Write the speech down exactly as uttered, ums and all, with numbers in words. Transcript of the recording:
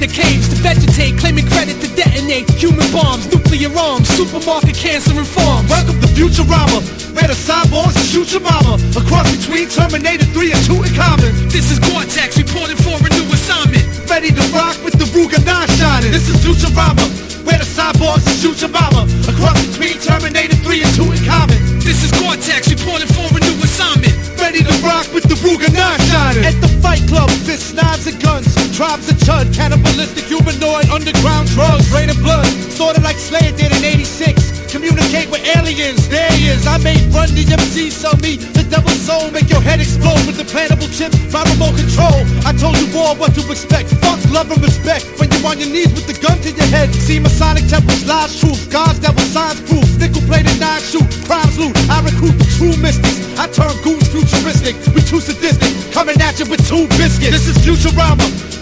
the caves to vegetate, claiming credit to detonate human bombs, nuclear arms, supermarket cancer reforms. Welcome to Futurama, where the cyborgs shoot your mama. A cross between Terminator three and two in common. This is Cortex reporting for a new assignment. Ready to rock with the Ruger nine shining. This is Futurama, where the cyborgs shoot your mama. A cross between Terminator three and two in common. This is Cortex reporting for a new assignment. Ready to rock with the Ruger nine shining. At the Fight Club, fists, knives and guns, tribes of chud, cannibalistic humanoid underground drugs, rain of blood, sorta like Slayer did in eighty-six. Communicate with aliens, there he is. I made Run D M C sell me the devil's soul, make your head explode with implantable chips, my remote control. I told you all what to expect. Fuck love and respect when you're on your knees with the gun to your head. See Masonic temples, lies truth, gods that was signs proof. Nickel plated nine shoot, crimes loot. I recruit the true mystics. I turn goons futuristic. We too sadistic, coming at you with two biscuits. This is Futurama,